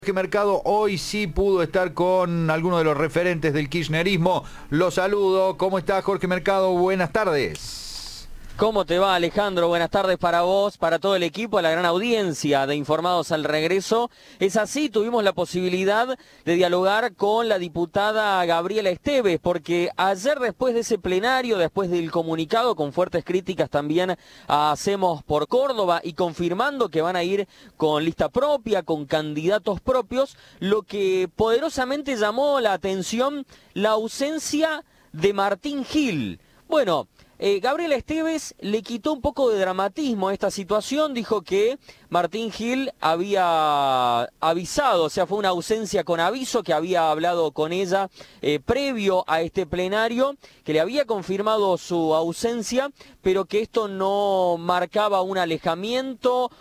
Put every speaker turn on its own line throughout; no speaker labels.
Jorge Mercado hoy sí pudo estar con algunos de los referentes del kirchnerismo. Lo saludo. ¿Cómo está Jorge Mercado? Buenas tardes.
¿Cómo te va, Alejandro? Buenas tardes para vos, para todo el equipo, a la gran audiencia de Informados al Regreso. Es así, tuvimos la posibilidad de dialogar con la diputada Gabriela Esteves, porque ayer después de ese plenario, después del comunicado, con fuertes críticas también a Hacemos por Córdoba y confirmando que van a ir con lista propia, con candidatos propios, lo que poderosamente llamó la atención, la ausencia de Martín Gil. Bueno, Gabriela Esteves le quitó un poco de dramatismo a esta situación, dijo que Martín Gil había avisado, o sea, fue una ausencia con aviso, que había hablado con ella previo a este plenario, que le había confirmado su ausencia, pero que esto no marcaba un alejamiento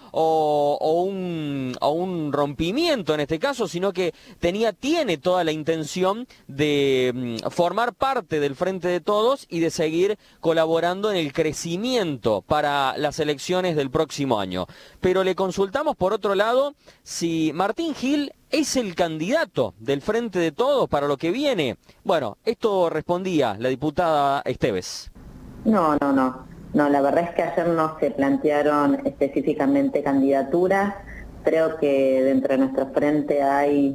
o un rompimiento en este caso, sino que tiene toda la intención de formar parte del Frente de Todos y de seguir colaborando en el crecimiento para las elecciones del próximo año. Pero le consultamos por otro lado si Martín Gil es el candidato del Frente de Todos para lo que viene. Bueno, esto respondía la diputada Esteves.
No, la verdad es que ayer no se plantearon específicamente candidaturas. Creo que dentro de nuestro frente hay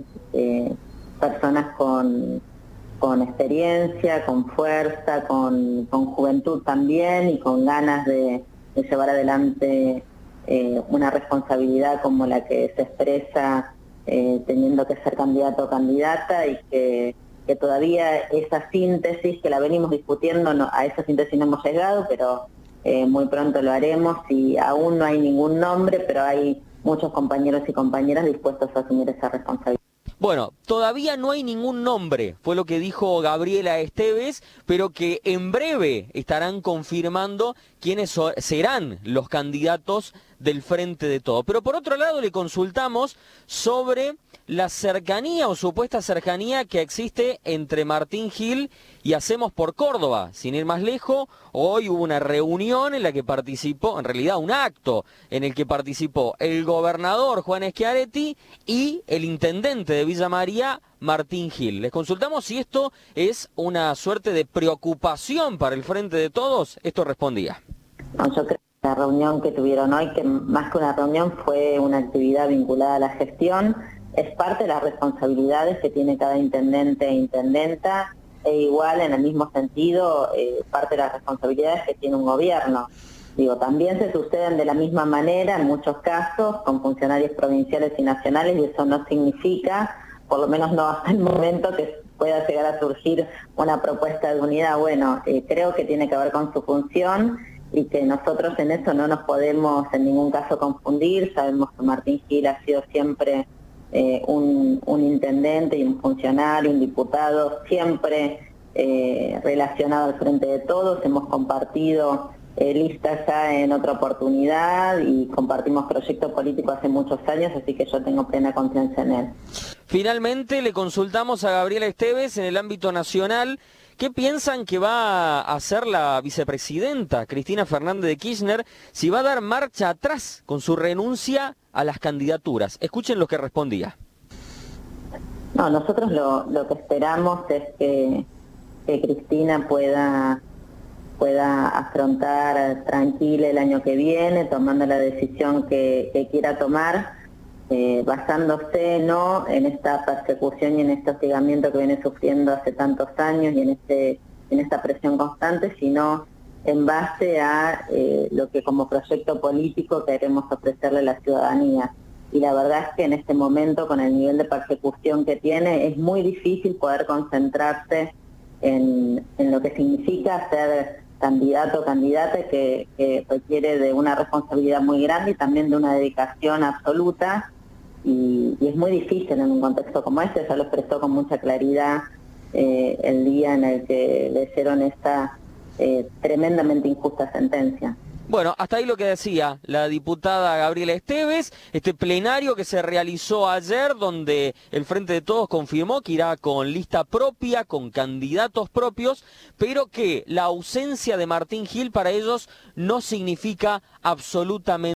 personas con experiencia, con fuerza, con juventud también y con ganas de llevar adelante una responsabilidad como la que se expresa teniendo que ser candidato o candidata, y que todavía esa síntesis que la venimos discutiendo, a esa síntesis no hemos llegado, pero muy pronto lo haremos, y aún no hay ningún nombre, pero hay muchos compañeros y compañeras dispuestos a asumir esa responsabilidad.
Bueno, todavía no hay ningún nombre, fue lo que dijo Gabriela Esteves, pero que en breve estarán confirmando quiénes serán los candidatos del Frente de Todos. Pero por otro lado le consultamos sobre la cercanía o supuesta cercanía que existe entre Martín Gil y Hacemos por Córdoba. Sin ir más lejos, hoy hubo una reunión en la que participó, en realidad un acto en el que participó el gobernador Juan Schiaretti y el intendente de Villa María, Martín Gil. Les consultamos si esto es una suerte de preocupación para el Frente de Todos. Esto respondía.
No, yo creo que la reunión que tuvieron hoy, que más que una reunión fue una actividad vinculada a la gestión, es parte de las responsabilidades que tiene cada intendente e intendenta, e igual en el mismo sentido parte de las responsabilidades que tiene un gobierno. Digo, también se suceden de la misma manera en muchos casos con funcionarios provinciales y nacionales, y eso no significa, por lo menos no hasta el momento, que pueda llegar a surgir una propuesta de unidad. Bueno, creo que tiene que ver con su función y que nosotros en eso no nos podemos en ningún caso confundir. Sabemos que Martín Gil ha sido siempre un intendente y un funcionario, un diputado, siempre relacionado al Frente de Todos. Hemos compartido listas ya en otra oportunidad y compartimos proyectos políticos hace muchos años, así que yo tengo plena confianza en él.
Finalmente le consultamos a Gabriela Esteves en el ámbito nacional. ¿Qué piensan que va a hacer la vicepresidenta Cristina Fernández de Kirchner si va a dar marcha atrás con su renuncia a las candidaturas? Escuchen lo que respondía.
No, nosotros lo que esperamos es que Cristina pueda afrontar tranquila el año que viene, tomando la decisión que quiera tomar, basándose no en esta persecución y en este hostigamiento que viene sufriendo hace tantos años y en esta presión constante, sino en base a lo que como proyecto político queremos ofrecerle a la ciudadanía. Y la verdad es que en este momento, con el nivel de persecución que tiene, es muy difícil poder concentrarse en lo que significa ser candidato o candidata, que requiere de una responsabilidad muy grande y también de una dedicación absoluta, y es muy difícil en un contexto como este. Ya lo expresó con mucha claridad el día en el que le hicieron esta tremendamente injusta sentencia.
Bueno, hasta ahí lo que decía la diputada Gabriela Esteves, este plenario que se realizó ayer donde el Frente de Todos confirmó que irá con lista propia, con candidatos propios, pero que la ausencia de Martín Gil para ellos no significa absolutamente